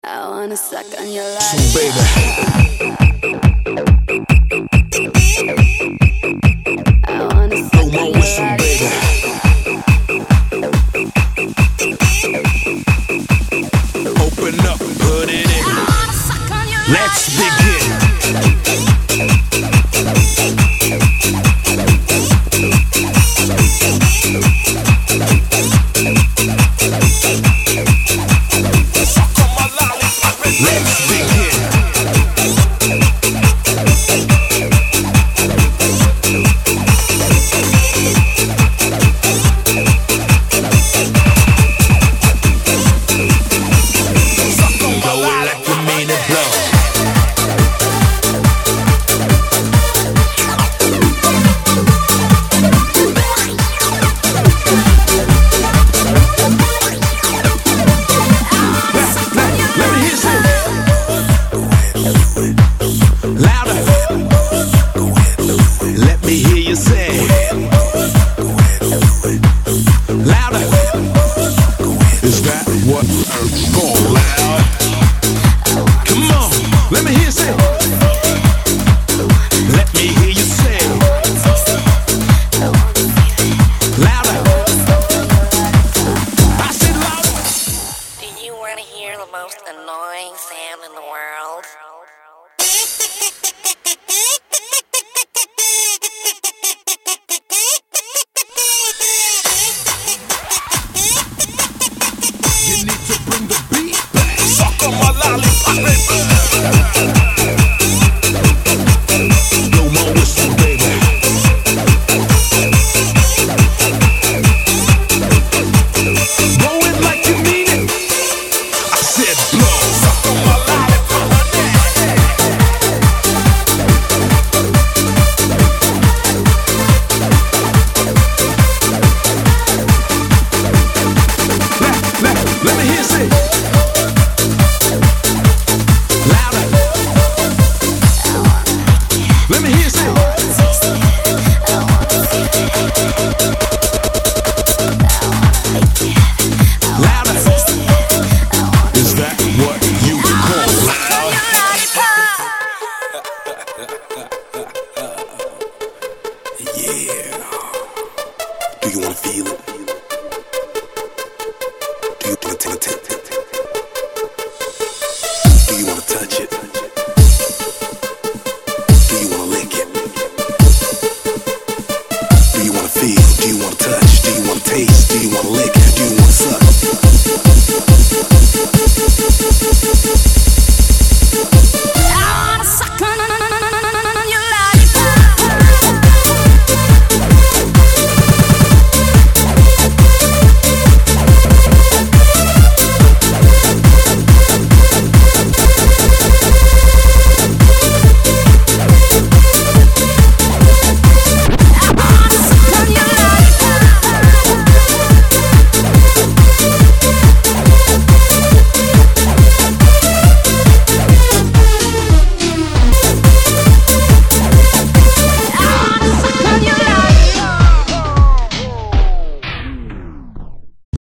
I wanna suck on your life. So baby, I wanna suck blow my on your whistle, life. baby. Open up, put it in. Let's begin. Let's begin. Go like you mean it, blow. Let me hear some. Louder. Let me hear you say. Louder. Is that what I'm going loud? Come on, let me hear you say. Let me hear you say. Louder. I said louder. Do you want to hear the most annoying sound in the world? You need to bring the beat back. Suck on my lollipop, baby. Blow my whistle, baby. Blow it like you mean it. I said blow. Suck on my lollipop, let me hear you say. Louder. Let me hear you say. Louder. Is that what you call loud? Yeah. Do you wanna feel it? Do you wanna take it?